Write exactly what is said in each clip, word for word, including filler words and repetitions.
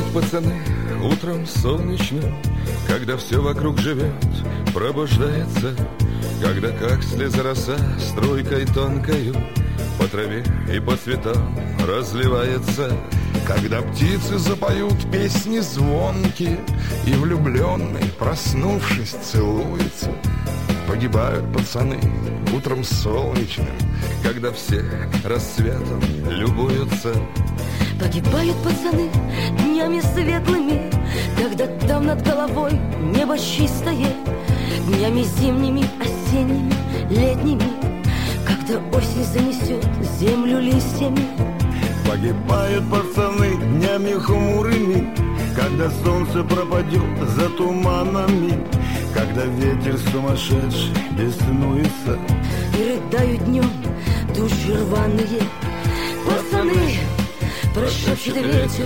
пацаны, утром солнечным, когда все вокруг живет, пробуждается, когда как слеза роса струйкой тонкою по траве и по цветам разливается, когда птицы запоют песни звонкие, и влюбленный, проснувшись, целуется. Погибают пацаны утром солнечным, когда все рассветом любуются. Погибают пацаны днями светлыми, когда там над головой небо чистое, днями зимними, осенними, летними, когда осень занесет землю листьями. Погибают пацаны днями хмурыми, когда солнце пропадет за туманами, когда ветер сумасшедший беснуется. И рыдают днем души рваные. Пацаны, прошепчет ветер,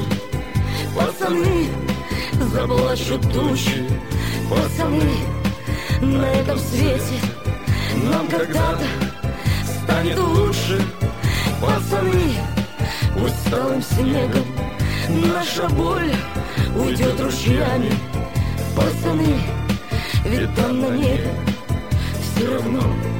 пацаны, заплачут тучи. Пацаны, на этом свете нам когда-то станет лучше. Пацаны, усталым снегом наша боль уйдет ручьями. Пацаны, ведь там на небе все равно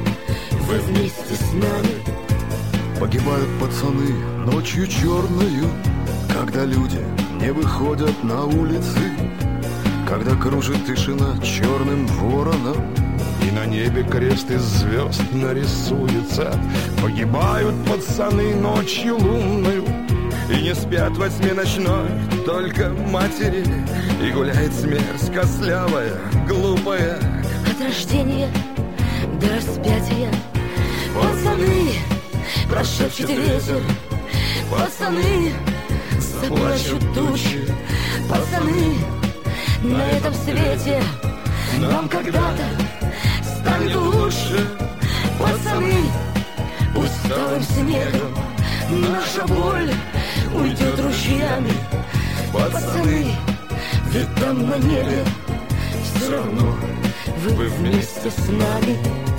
вы вместе с нами. Погибают пацаны ночью черною, когда люди не выходят на улицы, когда кружит тишина черным вороном, и на небе крест из звезд нарисуется. Погибают пацаны ночью лунною, и не спят во тьме ночной только матери, и гуляет смерть костлявая, глупая. От рождения до распятия. Пацаны, прошепчет ветер, пацаны, заплачут тучи. Пацаны, на этом свете нам когда-то станет лучше. Пацаны, усталым снегом наша боль уйдет ручьями. Пацаны, ведь там на небе все равно вы вместе с нами.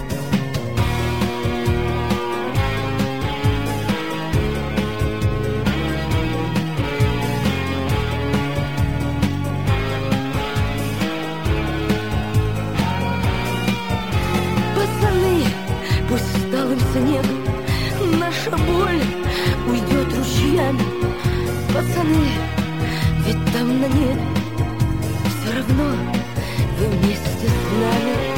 Пацаны, пусть усталым снегом наша боль уйдет ручьями. Пацаны, ведь там на небе все равно вы вместе с нами.